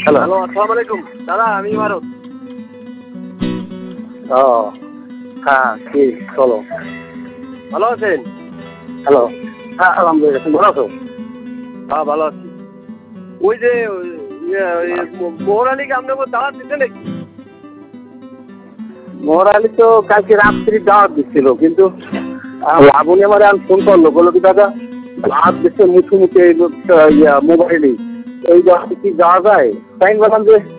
Hello, আসসালামু আলাইকুম দাদা, আমি ভারত। ও হ্যাঁ, কি চলো। ভালো আছেন? হ্যালো, হ্যাঁ আলহামদুলিল্লাহ, তুমি ভালো আছো? হ্যাঁ ভালো আছি। ওই যে মোহর আলীকে আপনার দাওয়াত দিচ্ছে নাকি? মোহর আলী তো কালকে রাত্রি দাওয়াত দিচ্ছিল, কিন্তু লাবণী আমার ফোন করলো, বললো কি দাদা দাওয়াত দিচ্ছে মুখে মুখে মোবাইলেই, এই দাওয়াতে কি যাওয়া যায়? তাই বললাম যে